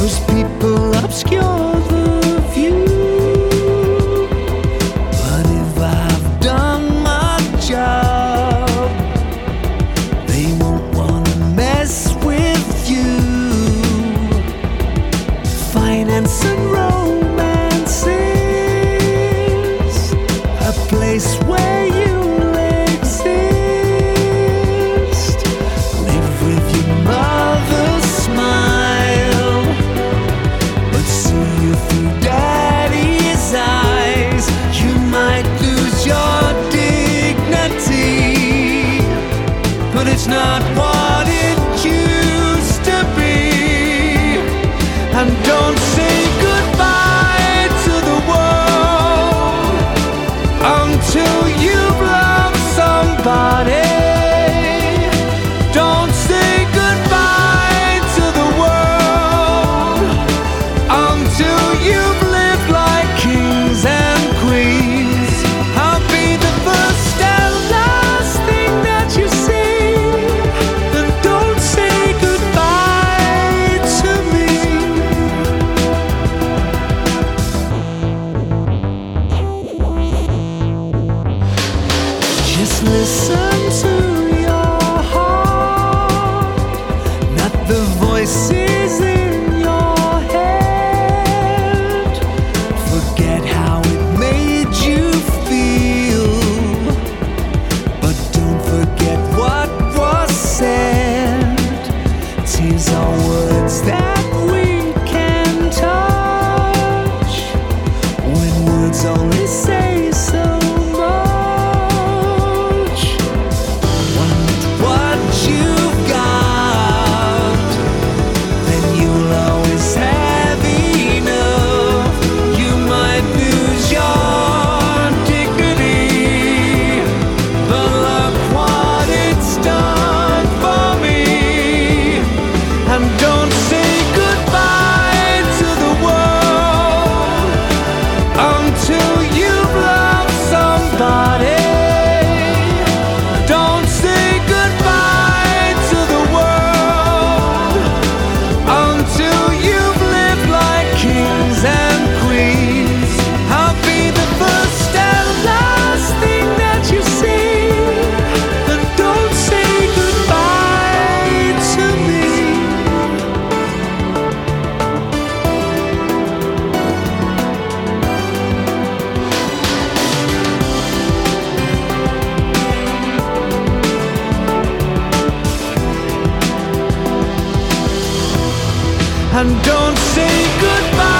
Most people obscure the view, but if I've done my job, they won't wanna mess with you. Finance and romance is a place where you'll exist. Live with your mother's smile, but see you through daddy's eyes. You might lose your dignity, but it's not what it used to be. And don't say goodbye to the world until you've loved somebody. Don't say goodbye to the world until you've lived like kings and queens. I'll be the first and last thing that you see. Then don't say goodbye to me. Just listen to your heart, not the voices in your head. Forget how it made you feel, but don't forget what was said. Tears are words that we can touch, when words only say so much. Want what you've got, then you'll always have enough. You might lose your dignity, but look what it's done for me. And don't say goodbye to the world until you've loved somebody. Don't say goodbye to the world until you've lived like kings and queens. I'll be the first and last thing that you see. And don't say goodbye to me. And don't say goodbye.